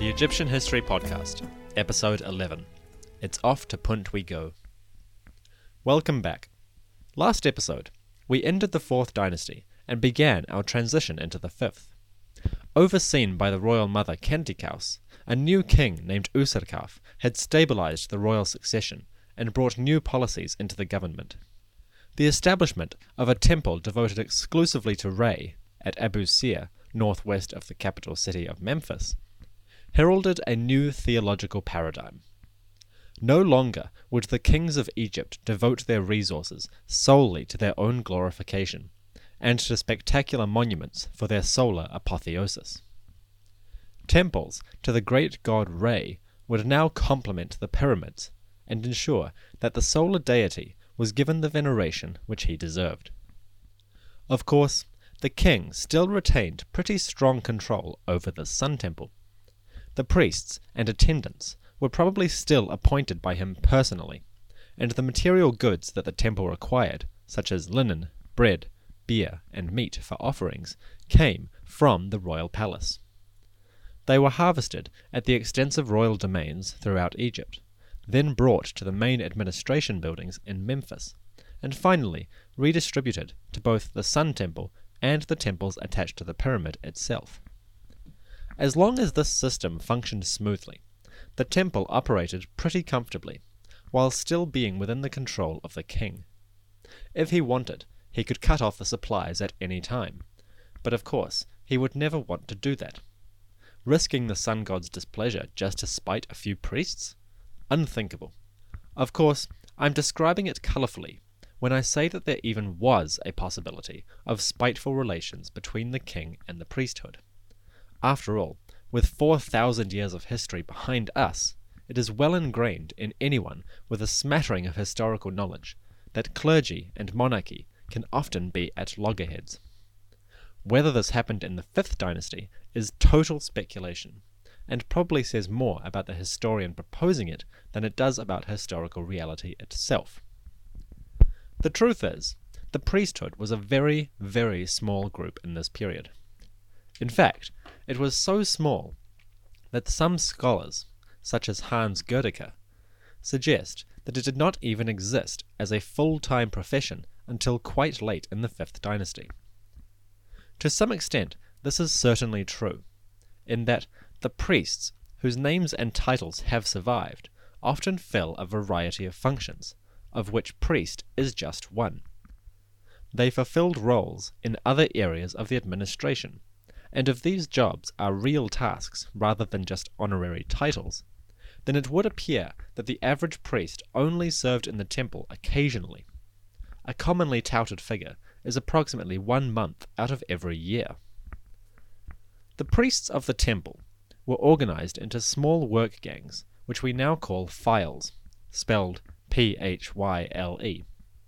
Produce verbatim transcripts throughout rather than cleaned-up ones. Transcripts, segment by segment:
The Egyptian History Podcast, Episode eleven. It's Off to Punt We Go. Welcome back. Last episode, we ended the fourth dynasty and began our transition into the fifth. Overseen by the royal mother Khentikaus, a new king named Usirkaf had stabilized the royal succession and brought new policies into the government. The establishment of a temple devoted exclusively to Re at Abu Sir, northwest of the capital city of Memphis, heralded a new theological paradigm. No longer would the kings of Egypt devote their resources solely to their own glorification, and to spectacular monuments for their solar apotheosis. Temples to the great god Re would now complement the pyramids, and ensure that the solar deity was given the veneration which he deserved. Of course, the king still retained pretty strong control over the Sun Temple. The priests and attendants were probably still appointed by him personally, and the material goods that the temple required, such as linen, bread, beer, and meat for offerings, came from the royal palace. They were harvested at the extensive royal domains throughout Egypt, then brought to the main administration buildings in Memphis, and finally redistributed to both the Sun Temple and the temples attached to the pyramid itself. As long as this system functioned smoothly, the temple operated pretty comfortably, while still being within the control of the king. If he wanted, he could cut off the supplies at any time, but of course he would never want to do that. Risking the sun god's displeasure just to spite a few priests? Unthinkable. Of course, I'm describing it colourfully when I say that there even was a possibility of spiteful relations between the king and the priesthood. After all, with four thousand years of history behind us, it is well ingrained in anyone with a smattering of historical knowledge that clergy and monarchy can often be at loggerheads. Whether this happened in the fifth dynasty is total speculation, and probably says more about the historian proposing it than it does about historical reality itself. The truth is, the priesthood was a very, very small group in this period. In fact, it was so small that some scholars, such as Hans Gerdecker, suggest that it did not even exist as a full-time profession until quite late in the fifth dynasty. To some extent, this is certainly true, in that the priests, whose names and titles have survived, often fill a variety of functions, of which priest is just one. They fulfilled roles in other areas of the administration, and if these jobs are real tasks rather than just honorary titles, then it would appear that the average priest only served in the temple occasionally. A commonly touted figure is approximately one month out of every year. The priests of the temple were organized into small work gangs, which we now call philes, spelled P H Y L E.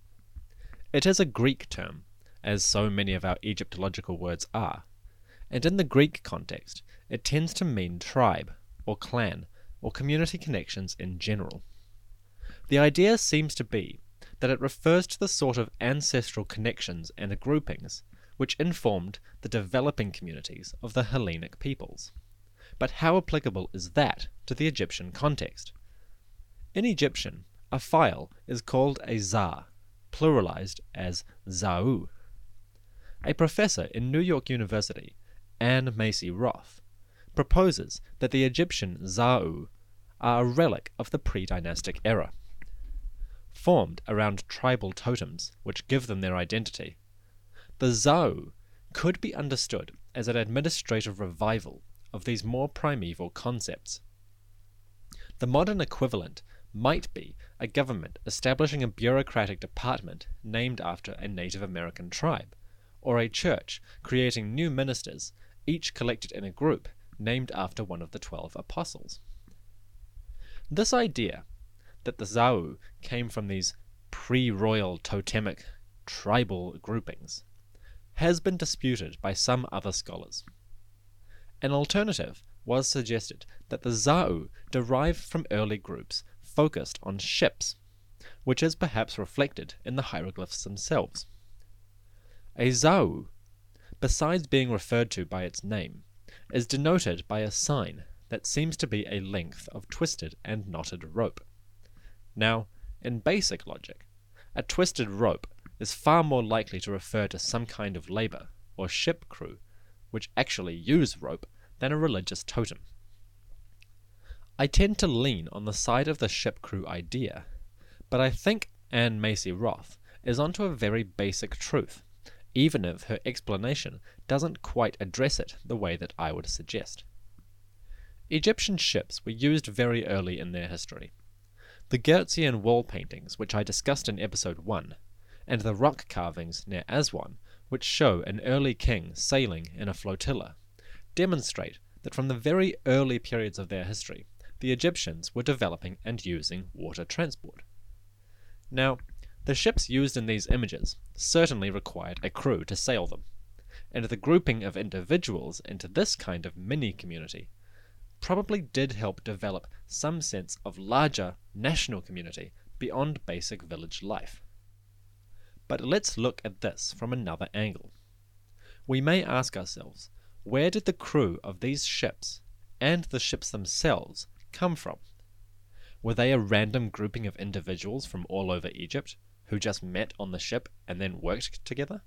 It is a Greek term, as so many of our Egyptological words are, and in the Greek context, it tends to mean tribe, or clan, or community connections in general. The idea seems to be that it refers to the sort of ancestral connections and groupings which informed the developing communities of the Hellenic peoples. But how applicable is that to the Egyptian context? In Egyptian, a phile is called a zar, pluralized as zau. A professor in New York University, Anne Macy Roth, proposes that the Egyptian zau are a relic of the pre-dynastic era. Formed around tribal totems which give them their identity, the zau could be understood as an administrative revival of these more primeval concepts. The modern equivalent might be a government establishing a bureaucratic department named after a Native American tribe, or a church creating new ministers, each collected in a group named after one of the twelve apostles. This idea that the zau came from these pre-royal totemic tribal groupings has been disputed by some other scholars. An alternative was suggested that the zau derived from early groups focused on ships, which is perhaps reflected in the hieroglyphs themselves. A zau, besides being referred to by its name, is denoted by a sign that seems to be a length of twisted and knotted rope. Now, in basic logic, a twisted rope is far more likely to refer to some kind of labour, or ship crew, which actually use rope, than a religious totem. I tend to lean on the side of the ship crew idea, but I think Anne Macy Roth is onto a very basic truth, even if her explanation doesn't quite address it the way that I would suggest. Egyptian ships were used very early in their history. The Geertzian wall paintings, which I discussed in episode one, and the rock carvings near Aswan, which show an early king sailing in a flotilla, demonstrate that from the very early periods of their history, the Egyptians were developing and using water transport. Now, the ships used in these images certainly required a crew to sail them, and the grouping of individuals into this kind of mini-community probably did help develop some sense of larger national community beyond basic village life. But let's look at this from another angle. We may ask ourselves, where did the crew of these ships, and the ships themselves, come from? Were they a random grouping of individuals from all over Egypt who just met on the ship and then worked together?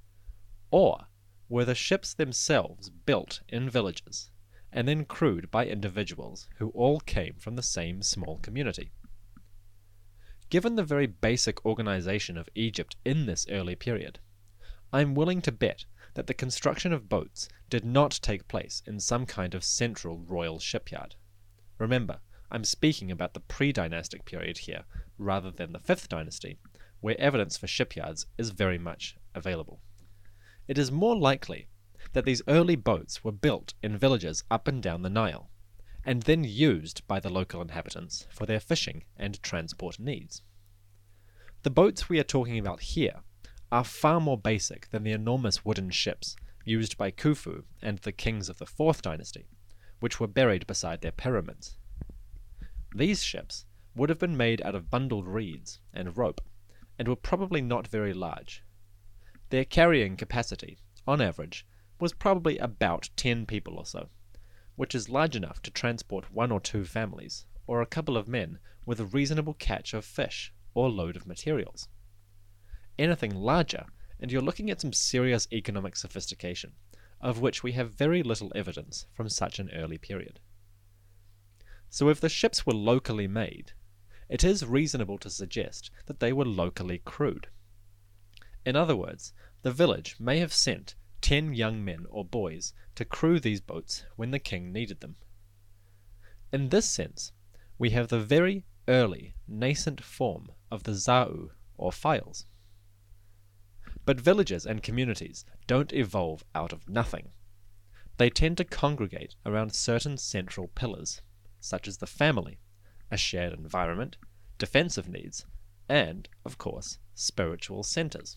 Or were the ships themselves built in villages and then crewed by individuals who all came from the same small community? Given the very basic organization of Egypt in this early period, I am willing to bet that the construction of boats did not take place in some kind of central royal shipyard. Remember, I'm speaking about the pre-dynastic period here, rather than the fifth dynasty, where evidence for shipyards is very much available. It is more likely that these early boats were built in villages up and down the Nile, and then used by the local inhabitants for their fishing and transport needs. The boats we are talking about here are far more basic than the enormous wooden ships used by Khufu and the kings of the fourth dynasty, which were buried beside their pyramids. These ships would have been made out of bundled reeds and rope, and were probably not very large. Their carrying capacity, on average, was probably about ten people or so, which is large enough to transport one or two families, or a couple of men with a reasonable catch of fish or load of materials. Anything larger, and you're looking at some serious economic sophistication, of which we have very little evidence from such an early period. So if the ships were locally made, it is reasonable to suggest that they were locally crewed. In other words, the village may have sent ten young men or boys to crew these boats when the king needed them. In this sense, we have the very early, nascent form of the Za'u, or files. But villages and communities don't evolve out of nothing. They tend to congregate around certain central pillars, such as the family, a shared environment, defensive needs, and, of course, spiritual centers.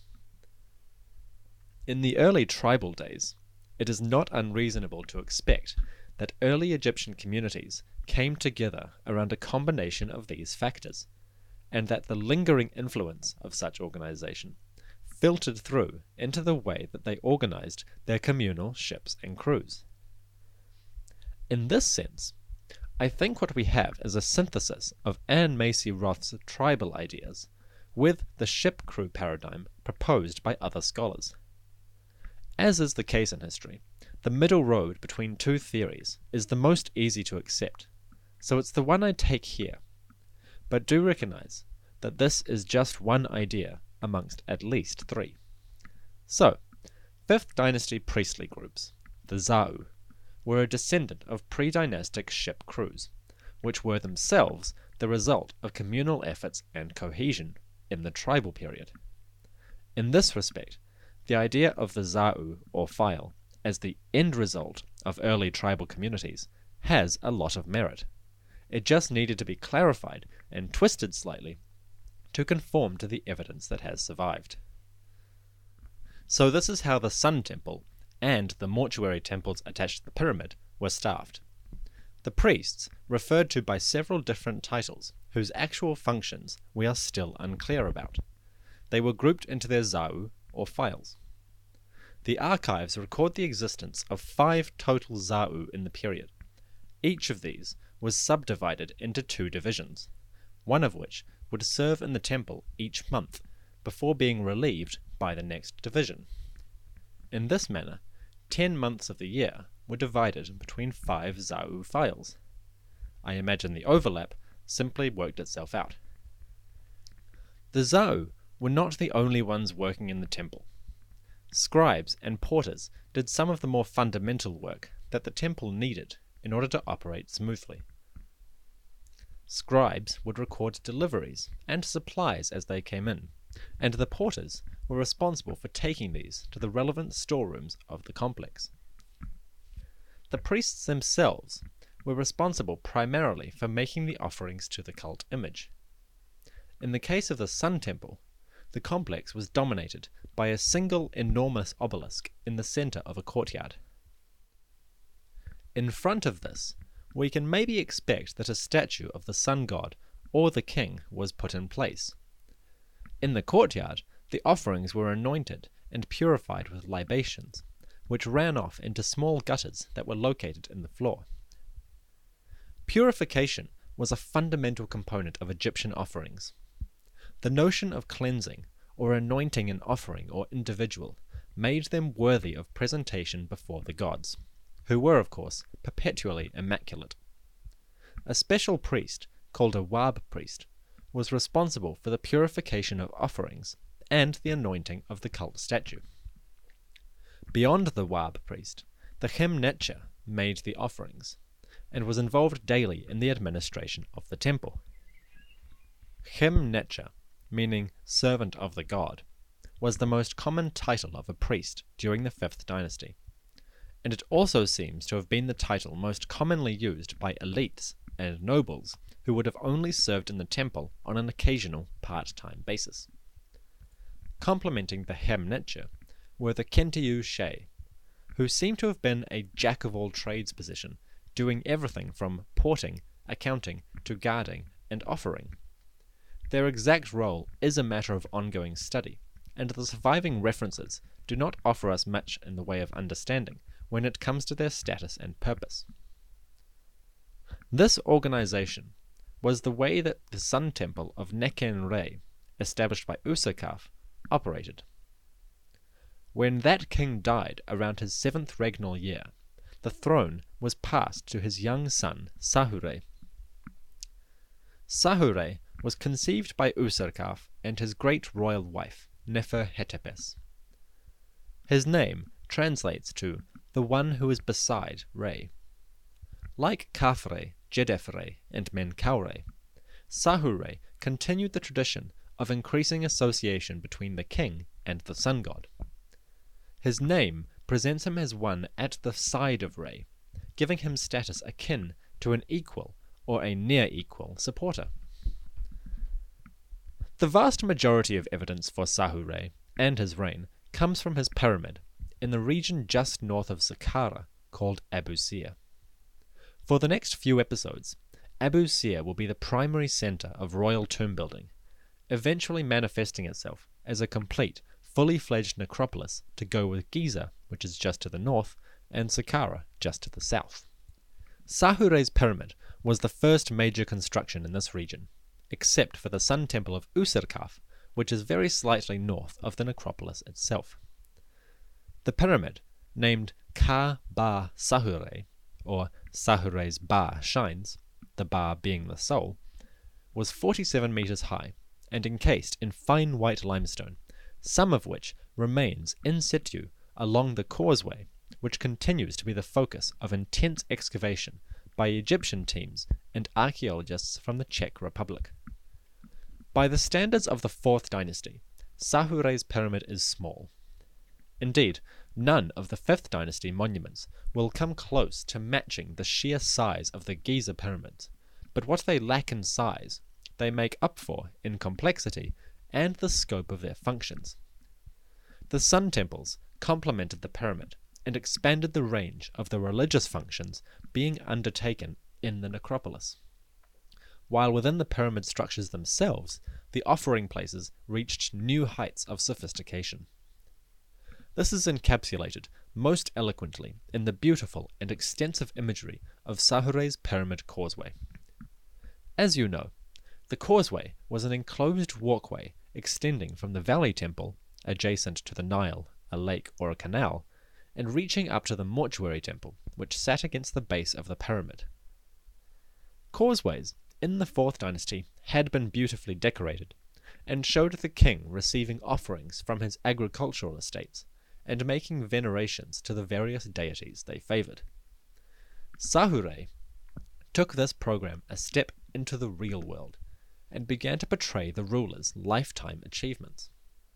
In the early tribal days, it is not unreasonable to expect that early Egyptian communities came together around a combination of these factors, and that the lingering influence of such organization filtered through into the way that they organized their communal ships and crews. In this sense, I think what we have is a synthesis of Anne Macy Roth's tribal ideas with the ship crew paradigm proposed by other scholars. As is the case in history, the middle road between two theories is the most easy to accept, so it's the one I take here. But do recognize that this is just one idea amongst at least three. So, fifth dynasty priestly groups, the Za'u, were a descendant of pre-dynastic ship crews, which were themselves the result of communal efforts and cohesion in the tribal period. In this respect, the idea of the Za'u, or file, as the end result of early tribal communities has a lot of merit. It just needed to be clarified and twisted slightly to conform to the evidence that has survived. So this is how the Sun Temple and the mortuary temples attached to the pyramid were staffed. The priests, referred to by several different titles, whose actual functions we are still unclear about. They were grouped into their Za'u, or files. The archives record the existence of five total Za'u in the period, Each of these was subdivided into two divisions, one of which would serve in the temple each month before being relieved by the next division. In this manner, ten months of the year were divided between five Zau files. I imagine the overlap simply worked itself out. The Zau were not the only ones working in the temple. Scribes and porters did some of the more fundamental work that the temple needed in order to operate smoothly. Scribes would record deliveries and supplies as they came in, and the porters were responsible for taking these to the relevant storerooms of the complex. The priests themselves were responsible primarily for making the offerings to the cult image. In the case of the Sun Temple, the complex was dominated by a single enormous obelisk in the center of a courtyard. In front of this, we can maybe expect that a statue of the sun god or the king was put in place. In the courtyard, the offerings were anointed and purified with libations, which ran off into small gutters that were located in the floor. Purification was a fundamental component of Egyptian offerings. The notion of cleansing or anointing an offering or individual made them worthy of presentation before the gods, who were, of course, perpetually immaculate. A special priest, called a Wab priest, was responsible for the purification of offerings and the anointing of the cult statue. Beyond the Wab priest, the Chem Netcher made the offerings, and was involved daily in the administration of the temple. Chem Netcher, meaning servant of the god, was the most common title of a priest during the fifth dynasty, and it also seems to have been the title most commonly used by elites and nobles who would have only served in the temple on an occasional part-time basis. Complementing the Chem Netcher were the Kentiyu She, who seem to have been a jack-of-all-trades position, doing everything from porting, accounting, to guarding and offering. Their exact role is a matter of ongoing study, and the surviving references do not offer us much in the way of understanding when it comes to their status and purpose. This organization was the way that the Sun Temple of Nechen-Re, established by Usarkaf, operated. When that king died around his seventh regnal year, the throne was passed to his young son Sahure. Sahure was conceived by Usarkaf and his great royal wife, Nefer-Hetepes. His name translates to the one who is beside Re. Like Khafre, Jedefre, and Menkaure, Sahure continued the tradition of increasing association between the king and the sun god. His name presents him as one at the side of Re, giving him status akin to an equal or a near-equal supporter. The vast majority of evidence for Sahure and his reign comes from his pyramid in the region just north of Saqqara called Abu Sir. For the next few episodes, Abu Sir will be the primary center of royal tomb building, eventually manifesting itself as a complete, fully fledged necropolis to go with Giza, which is just to the north, and Saqqara just to the south. Sahure's pyramid was the first major construction in this region, except for the Sun Temple of Usarkaf, which is very slightly north of the necropolis itself. The pyramid, named Ka-Ba Sahure, or Sahure's Ba shines, the Ba being the soul, was forty-seven meters high and encased in fine white limestone, some of which remains in situ along the causeway, which continues to be the focus of intense excavation by Egyptian teams and archaeologists from the Czech Republic. By the standards of the fourth dynasty, Sahure's pyramid is small. Indeed, none of the fifth dynasty monuments will come close to matching the sheer size of the Giza pyramids, but what they lack in size, they make up for in complexity and the scope of their functions. The Sun Temples complemented the pyramid and expanded the range of the religious functions being undertaken in the necropolis. While within the pyramid structures themselves, the offering places reached new heights of sophistication. This is encapsulated most eloquently in the beautiful and extensive imagery of Sahure's Pyramid Causeway. As you know, the causeway was an enclosed walkway extending from the Valley Temple, adjacent to the Nile, a lake or a canal, and reaching up to the Mortuary Temple, which sat against the base of the pyramid. Causeways in the Fourth Dynasty had been beautifully decorated, and showed the king receiving offerings from his agricultural estates, and making venerations to the various deities they favoured. Sahure took this program a step into the real world, and began to portray the ruler's lifetime achievements.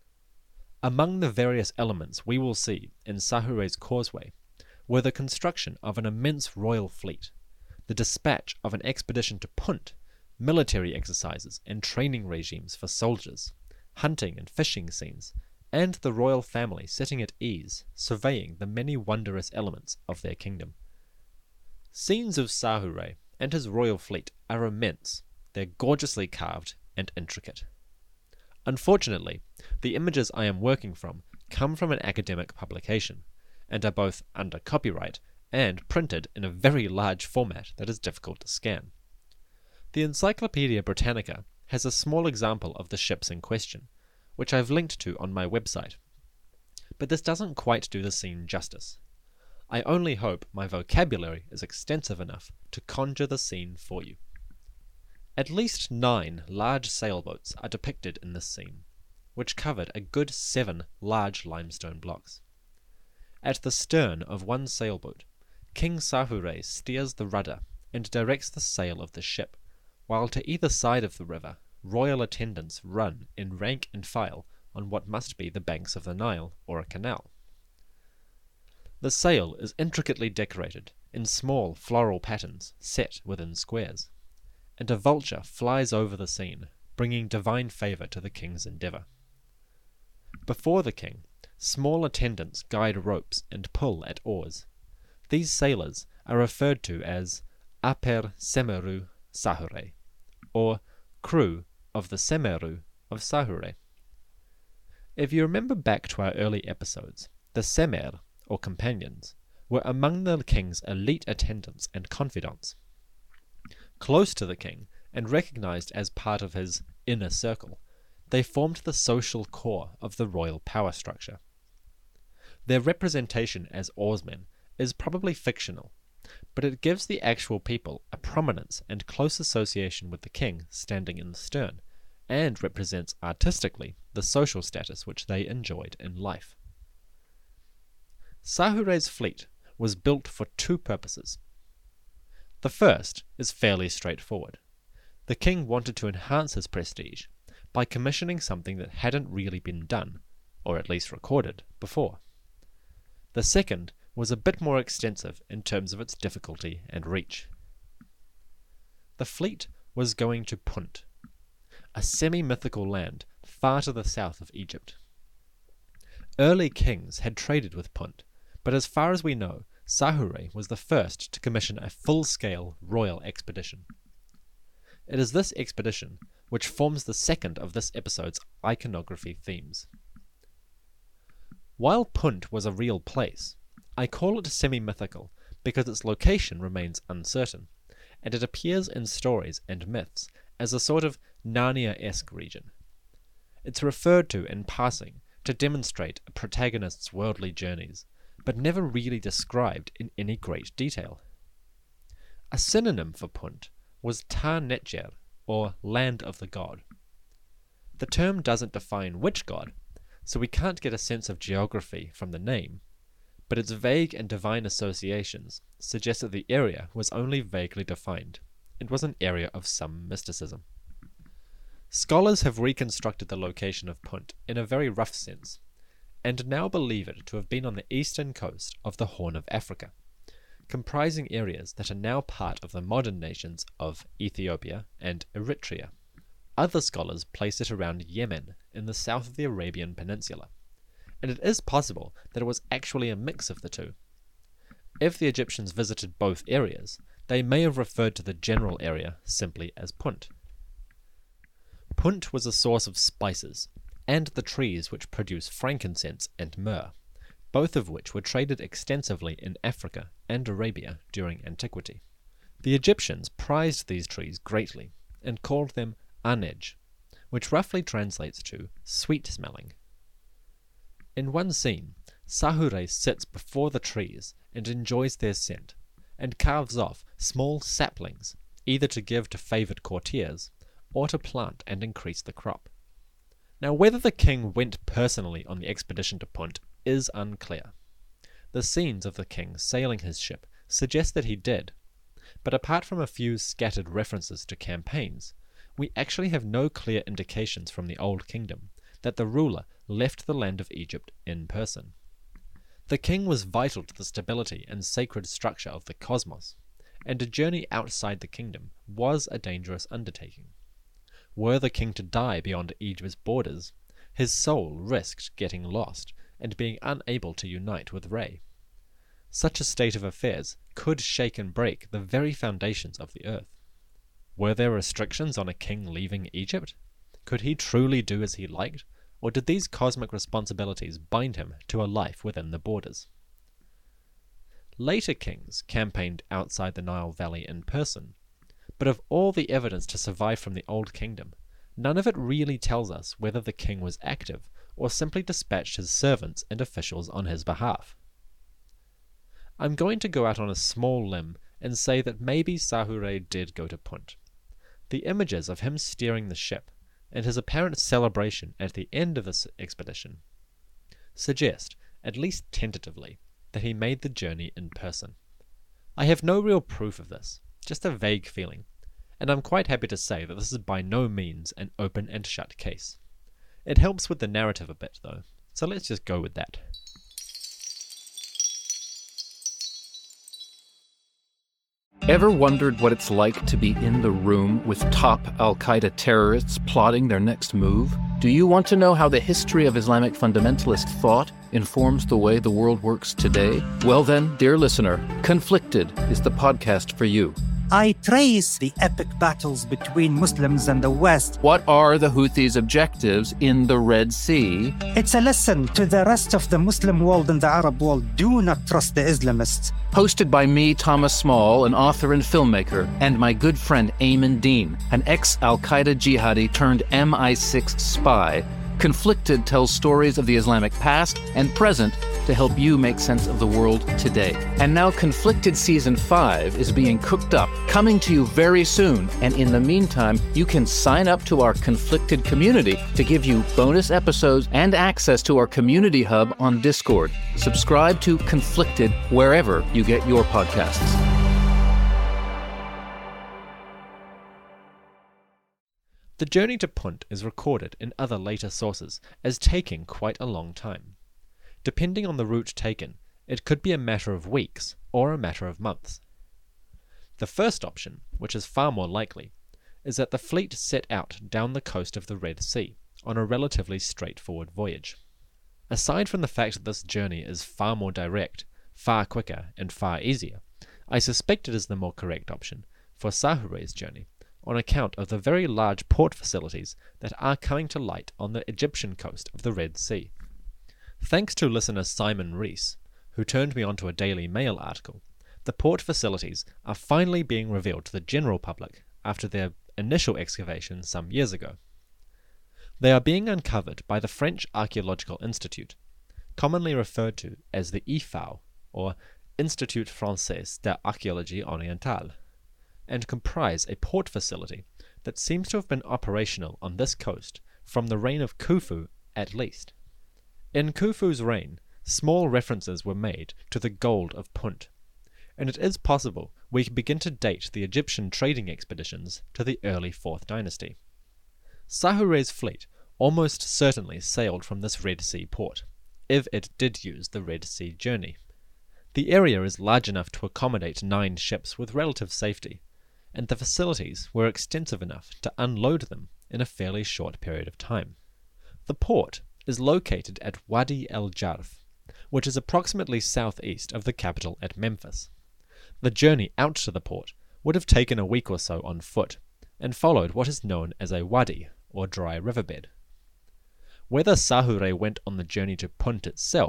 Among the various elements we will see in Sahure's causeway were the construction of an immense royal fleet, the dispatch of an expedition to Punt, military exercises and training regimes for soldiers, hunting and fishing scenes, and the royal family sitting at ease, surveying the many wondrous elements of their kingdom. Scenes of Sahure and his royal fleet are immense. They're gorgeously carved and intricate. Unfortunately, the images I am working from come from an academic publication, and are both under copyright and printed in a very large format that is difficult to scan. The Encyclopaedia Britannica has a small example of the ships in question, which I've linked to on my website. But this doesn't quite do the scene justice. I only hope my vocabulary is extensive enough to conjure the scene for you. At least nine large sailboats are depicted in this scene, which covered a good seven large limestone blocks. At the stern of one sailboat, King Sahure steers the rudder and directs the sail of the ship, while to either side of the river, royal attendants run in rank and file on what must be the banks of the Nile or a canal. The sail is intricately decorated in small floral patterns set within squares, and a vulture flies over the scene, bringing divine favour to the king's endeavour. Before the king, small attendants guide ropes and pull at oars. These sailors are referred to as Aper Semeru Sahure, or crew of the Semeru of Sahure. If you remember back to our early episodes, the Semer, or companions, were among the king's elite attendants and confidants. Close to the king, and recognized as part of his inner circle, they formed the social core of the royal power structure. Their representation as oarsmen is probably fictional, but it gives the actual people a prominence and close association with the king standing in the stern, and represents artistically the social status which they enjoyed in life. Sahure's fleet was built for two purposes. The first is fairly straightforward. The king wanted to enhance his prestige by commissioning something that hadn't really been done, or at least recorded, before. The second was a bit more extensive in terms of its difficulty and reach. The fleet was going to Punt, a semi-mythical land far to the south of Egypt. Early kings had traded with Punt, but as far as we know, Sahure was the first to commission a full-scale royal expedition. It is this expedition which forms the second of this episode's iconography themes. While Punt was a real place, I call it semi-mythical because its location remains uncertain, and it appears in stories and myths as a sort of Narnia-esque region. It's referred to in passing to demonstrate a protagonist's worldly journeys, but never really described in any great detail. A synonym for Punt was Ta Netjer, or Land of the God. The term doesn't define which god, so we can't get a sense of geography from the name, but its vague and divine associations suggest that the area was only vaguely defined, and was an area of some mysticism. Scholars have reconstructed the location of Punt in a very rough sense, and now believe it to have been on the eastern coast of the Horn of Africa, comprising areas that are now part of the modern nations of Ethiopia and Eritrea. Other scholars place it around Yemen in the south of the Arabian Peninsula, and it is possible that it was actually a mix of the two. If the Egyptians visited both areas, they may have referred to the general area simply as Punt. Punt was a source of spices, and the trees which produce frankincense and myrrh, both of which were traded extensively in Africa and Arabia during antiquity. The Egyptians prized these trees greatly and called them anej, which roughly translates to sweet-smelling. In one scene, Sahure sits before the trees and enjoys their scent, and carves off small saplings, either to give to favoured courtiers, or to plant and increase the crop. Now, whether the king went personally on the expedition to Punt is unclear. The scenes of the king sailing his ship suggest that he did, but apart from a few scattered references to campaigns, we actually have no clear indications from the Old Kingdom that the ruler left the land of Egypt in person. The king was vital to the stability and sacred structure of the cosmos, and a journey outside the kingdom was a dangerous undertaking. Were the king to die beyond Egypt's borders, his soul risked getting lost and being unable to unite with Re. Such a state of affairs could shake and break the very foundations of the earth. Were there restrictions on a king leaving Egypt? Could he truly do as he liked, or did these cosmic responsibilities bind him to a life within the borders? Later kings campaigned outside the Nile Valley in person, but of all the evidence to survive from the Old Kingdom, none of it really tells us whether the king was active or simply dispatched his servants and officials on his behalf. I'm going to go out on a small limb and say that maybe Sahure did go to Punt. The images of him steering the ship, and his apparent celebration at the end of this expedition, suggest, at least tentatively, that he made the journey in person. I have no real proof of this, just a vague feeling, and I'm quite happy to say that this is by no means an open and shut case. It helps with the narrative a bit, though, so let's just go with that. Ever wondered what it's like to be in the room with top Al-Qaeda terrorists plotting their next move? Do you want to know how the history of Islamic fundamentalist thought informs the way the world works today? Well then, dear listener, Conflicted is the podcast for you. I trace the epic battles between Muslims and the West. What are the Houthis' objectives in the Red Sea? It's a lesson to the rest of the Muslim world and the Arab world. Do not trust the Islamists. Hosted by me, Thomas Small, an author and filmmaker, and my good friend Ayman Dean, an ex-Al-Qaeda jihadi turned M I six spy, Conflicted tells stories of the Islamic past and present to help you make sense of the world today. And now Conflicted Season five is being cooked up, coming to you very soon. And in the meantime, you can sign up to our Conflicted community to give you bonus episodes and access to our community hub on Discord. Subscribe to Conflicted wherever you get your podcasts. The journey to Punt is recorded in other later sources as taking quite a long time. Depending on the route taken, it could be a matter of weeks or a matter of months. The first option, which is far more likely, is that the fleet set out down the coast of the Red Sea on a relatively straightforward voyage. Aside from the fact that this journey is far more direct, far quicker, and far easier, I suspect it is the more correct option for Sahure's journey, on account of the very large port facilities that are coming to light on the Egyptian coast of the Red Sea. Thanks to listener Simon Rees, who turned me onto a Daily Mail article, the port facilities are finally being revealed to the general public after their initial excavation some years ago. They are being uncovered by the French Archaeological Institute, commonly referred to as the I F A O, or Institut Français d'Archéologie Orientale, and comprise a port facility that seems to have been operational on this coast from the reign of Khufu at least. In Khufu's reign, small references were made to the gold of Punt, and it is possible we can begin to date the Egyptian trading expeditions to the early fourth Dynasty. Sahure's fleet almost certainly sailed from this Red Sea port, if it did use the Red Sea journey. The area is large enough to accommodate nine ships with relative safety, and the facilities were extensive enough to unload them in a fairly short period of time. The port is located at Wadi el-Jarf, which is approximately southeast of the capital at Memphis. The journey out to the port would have taken a week or so on foot, and followed what is known as a wadi, or dry riverbed. Whether Sahure went on the journey to Punt itself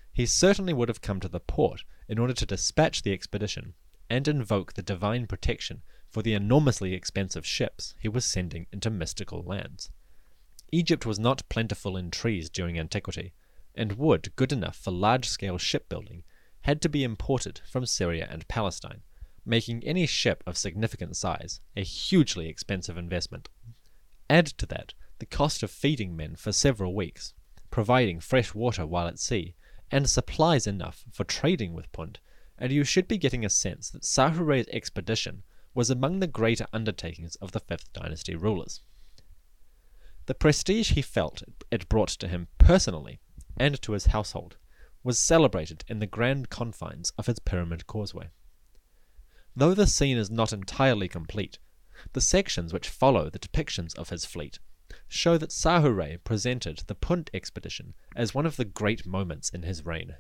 he certainly would have come to the port in order to dispatch the expedition and invoke the divine protection for the enormously expensive ships he was sending into mystical lands. Egypt was not plentiful in trees during antiquity, and wood good enough for large-scale shipbuilding had to be imported from Syria and Palestine, making any ship of significant size a hugely expensive investment. Add to that the cost of feeding men for several weeks, providing fresh water while at sea, and supplies enough for trading with Punt, and you should be getting a sense that Sahure's expedition was among the greater undertakings of the fifth Dynasty rulers. The prestige he felt it brought to him personally, and to his household, was celebrated in the grand confines of his pyramid causeway. Though the scene is not entirely complete, the sections which follow the depictions of his fleet show that Sahure presented the Punt expedition as one of the great moments in his reign.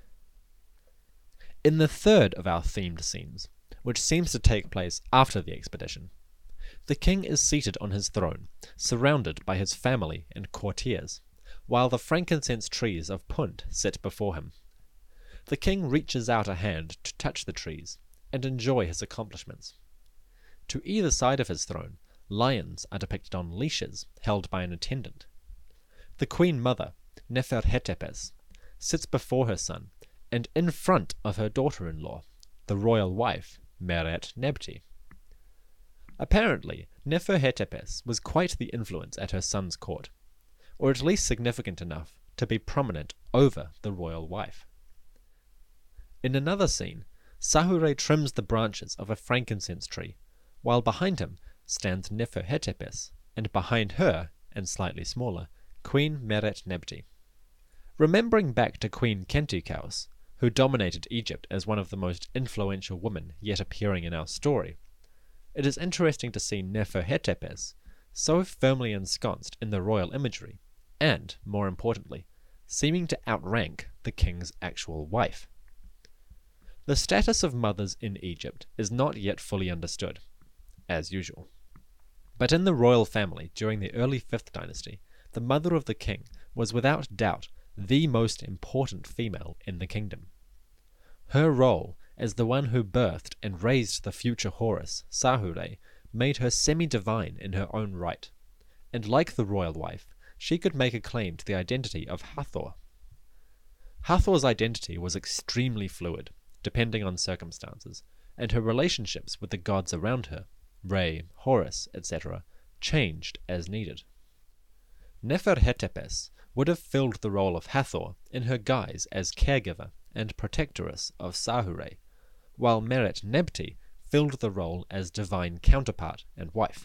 In the third of our themed scenes, which seems to take place after the expedition, the king is seated on his throne, surrounded by his family and courtiers, while the frankincense trees of Punt sit before him. The king reaches out a hand to touch the trees and enjoy his accomplishments. To either side of his throne, lions are depicted on leashes held by an attendant. The queen mother, Neferhetepes, sits before her son and in front of her daughter-in-law, the royal wife, Meret Nebti. Apparently, Neferhetepes was quite the influence at her son's court, or at least significant enough to be prominent over the royal wife. In another scene, Sahure trims the branches of a frankincense tree, while behind him stands Neferhetepes, and behind her, and slightly smaller, Queen Meret Nebti. Remembering back to Queen Khentikaus, who dominated Egypt as one of the most influential women yet appearing in our story, it is interesting to see Neferhetepes so firmly ensconced in the royal imagery, and, more importantly, seeming to outrank the king's actual wife. The status of mothers in Egypt is not yet fully understood, as usual. But in the royal family during the early fifth Dynasty, the mother of the king was without doubt the most important female in the kingdom. Her role as the one who birthed and raised the future Horus, Sahure, made her semi-divine in her own right, and like the royal wife, she could make a claim to the identity of Hathor. Hathor's identity was extremely fluid, depending on circumstances, and her relationships with the gods around her, Re, Horus, et cetera, changed as needed. Neferhetepes would have filled the role of Hathor in her guise as caregiver and protectoress of Sahure, while Meret Nebti filled the role as divine counterpart and wife.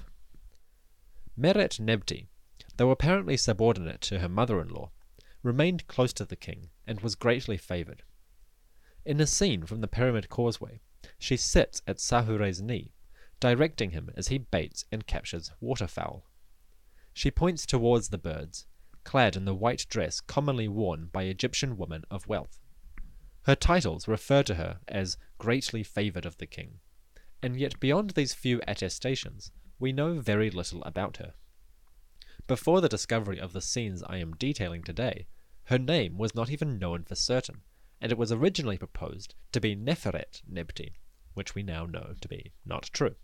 Meret Nebti, though apparently subordinate to her mother-in-law, remained close to the king and was greatly favoured. In a scene from the Pyramid Causeway, she sits at Sahure's knee, directing him as he baits and captures waterfowl. She points towards the birds, clad in the white dress commonly worn by Egyptian women of wealth. Her titles refer to her as greatly favoured of the king, and yet beyond these few attestations, we know very little about her. Before the discovery of the scenes I am detailing today, her name was not even known for certain, and it was originally proposed to be Neferet Nebti, which we now know to be not true.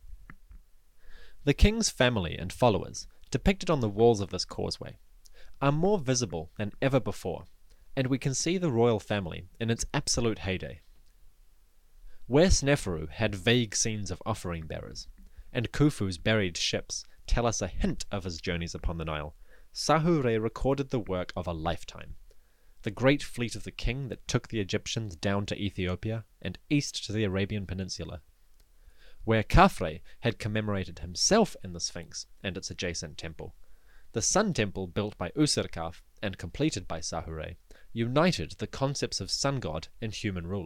The king's family and followers, depicted on the walls of this causeway, are more visible than ever before, and we can see the royal family in its absolute heyday. Where Sneferu had vague scenes of offering bearers, and Khufu's buried ships tell us a hint of his journeys upon the Nile, Sahure recorded the work of a lifetime. The great fleet of the king that took the Egyptians down to Ethiopia and east to the Arabian Peninsula. Where Khafre had commemorated himself in the Sphinx and its adjacent temple, the Sun Temple built by Usirkaf and completed by Sahure united the concepts of sun god and human ruler.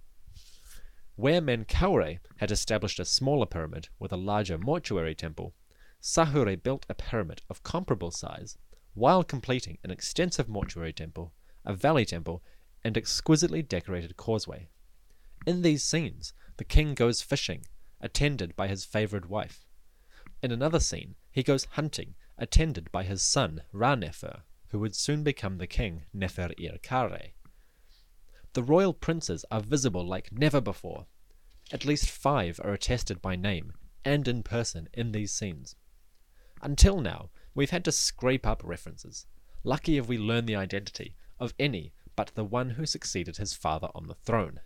Where Menkaure had established a smaller pyramid with a larger mortuary temple, Sahure built a pyramid of comparable size while completing an extensive mortuary temple, a valley temple, and exquisitely decorated causeway. In these scenes, the king goes fishing, attended by his favoured wife. In another scene, he goes hunting, attended by his son Ra-Nefer, who would soon become the king Nefer-ir-Kare. The royal princes are visible like never before. At least five are attested by name and in person in these scenes. Until now, we've had to scrape up references. Lucky if we learn the identity of any but the one who succeeded his father on the throne.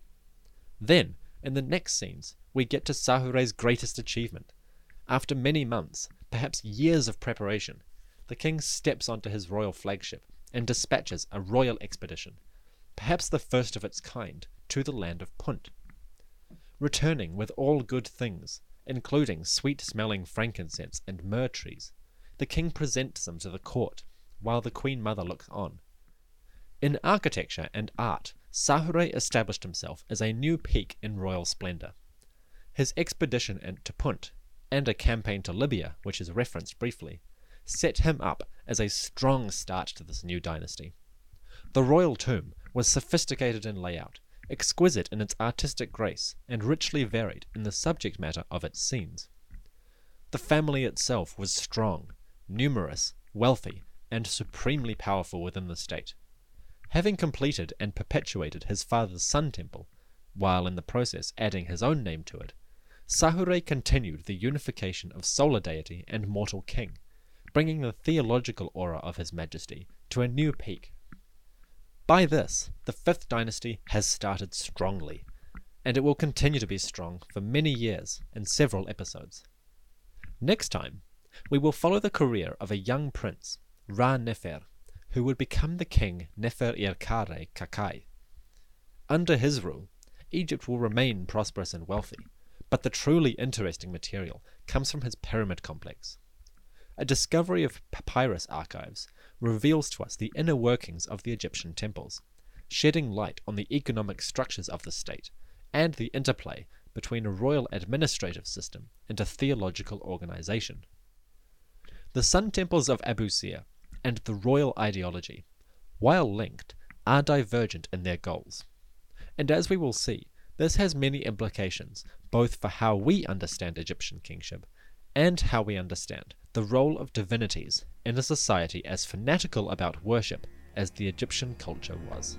Then, in the next scenes, we get to Sahure's greatest achievement. After many months, perhaps years of preparation, the king steps onto his royal flagship and dispatches a royal expedition, perhaps the first of its kind, to the land of Punt. Returning with all good things, including sweet-smelling frankincense and myrrh trees, the king presents them to the court, while the queen mother looks on. In architecture and art, Sahure established himself as a new peak in royal splendour. His expedition to Punt, and a campaign to Libya, which is referenced briefly, set him up as a strong start to this new dynasty. The royal tomb was sophisticated in layout, exquisite in its artistic grace, and richly varied in the subject matter of its scenes. The family itself was strong, numerous, wealthy, and supremely powerful within the state. Having completed and perpetuated his father's sun temple, while in the process adding his own name to it, Sahure continued the unification of solar deity and mortal king, bringing the theological aura of his majesty to a new peak. By this, the fifth dynasty has started strongly, and it will continue to be strong for many years and several episodes. Next time, we will follow the career of a young prince, Ra-Nefer, who would become the king Nefer-ir-Kare Kakai. Under his rule, Egypt will remain prosperous and wealthy, but the truly interesting material comes from his pyramid complex. A discovery of papyrus archives reveals to us the inner workings of the Egyptian temples, shedding light on the economic structures of the state and the interplay between a royal administrative system and a theological organization. The sun temples of Abu Sir and the royal ideology, while linked, are divergent in their goals. And as we will see, this has many implications both for how we understand Egyptian kingship and how we understand the role of divinities in a society as fanatical about worship as the Egyptian culture was.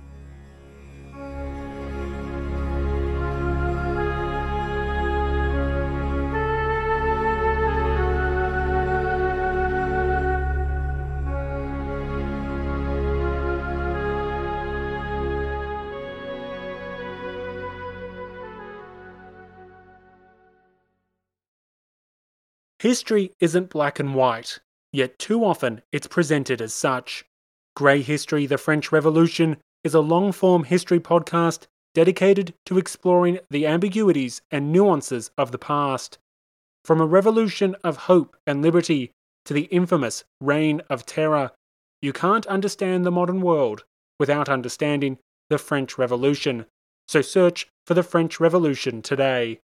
History isn't black and white, yet too often it's presented as such. Grey History, the French Revolution is a long-form history podcast dedicated to exploring the ambiguities and nuances of the past. From a revolution of hope and liberty to the infamous Reign of Terror, you can't understand the modern world without understanding the French Revolution. So search for the French Revolution today.